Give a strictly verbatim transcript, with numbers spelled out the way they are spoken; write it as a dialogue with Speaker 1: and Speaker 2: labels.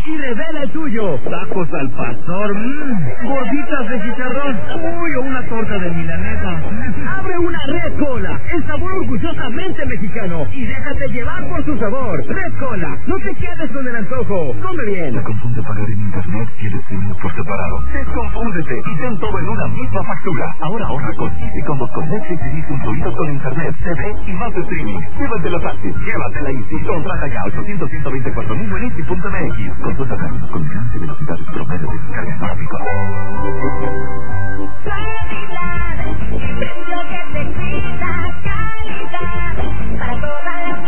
Speaker 1: y revela el tuyo. Tacos al pastor, mmm, gorditas de chicharrón, uy, o una torta de milanesa. Abre una Red Cola, el sabor orgullosamente mexicano, y déjate llevar por su sabor. Red Cola, no te quedes con el antojo. Come bien.
Speaker 2: ¿Te confunde pagar en internet y el streaming por separado? Desconfúndete y ten todo en una misma factura. Ahora ahorra con Easy Combos con Netflix y Disney incluidos con internet, T V y más streaming. Llévatela fácil, llévatela Easy. Contrata ya ochocientos, ciento veinticuatro mil en easy punto m x. Consulta términos, condiciones y velocidades promedio de descarga para Pico.